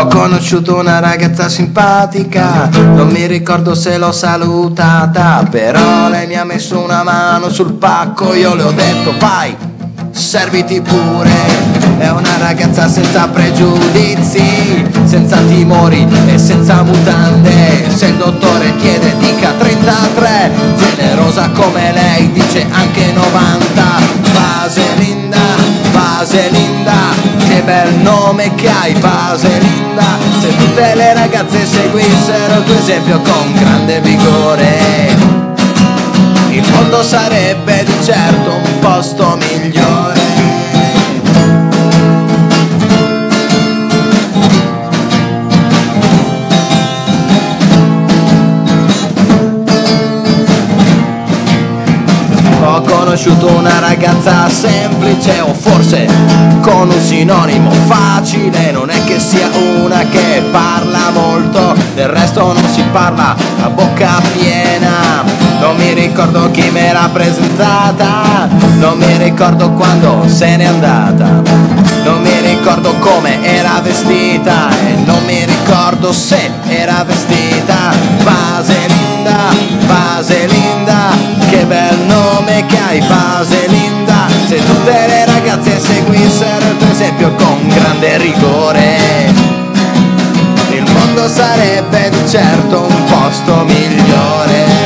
Ho conosciuto una ragazza simpatica, non mi ricordo se l'ho salutata, però lei mi ha messo una mano sul pacco, io le ho detto vai, serviti pure. È una ragazza senza pregiudizi, senza timori e senza mutande. Se il dottore chiede dica 33, generosa come lei dice anche 90. Vaselinda, Vaselinda, che bel nome che hai Vaselinda. Se tutte le ragazze seguissero il tuo esempio con grande vigore, il mondo sarebbe di certo un posto migliore. Ho conosciuto una ragazza semplice, o forse con un sinonimo facile. Non è che sia una che parla molto, del resto non si parla a bocca piena. Non mi ricordo chi mi era presentata, non mi ricordo quando se n'è andata, non mi ricordo come era vestita e non mi ricordo se era vestita. Vaselinda, Vaselinda, che bel nome che hai Vaselinda. Se tutte le ragazze seguissero il tuo esempio con grande rigore, il mondo sarebbe di certo un posto migliore.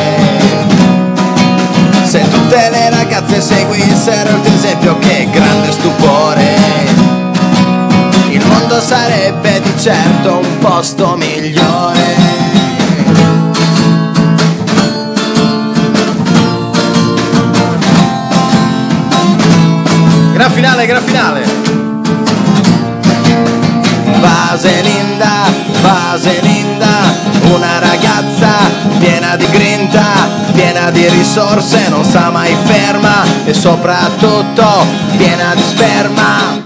Se tutte le ragazze seguissero il tuo esempio, che grande stupore, il mondo sarebbe di certo un posto migliore. Gran finale, gran finale. Vaselinda, Vaselinda, una ragazza piena di grinta, piena di risorse, non sta mai ferma e soprattutto piena di sperma.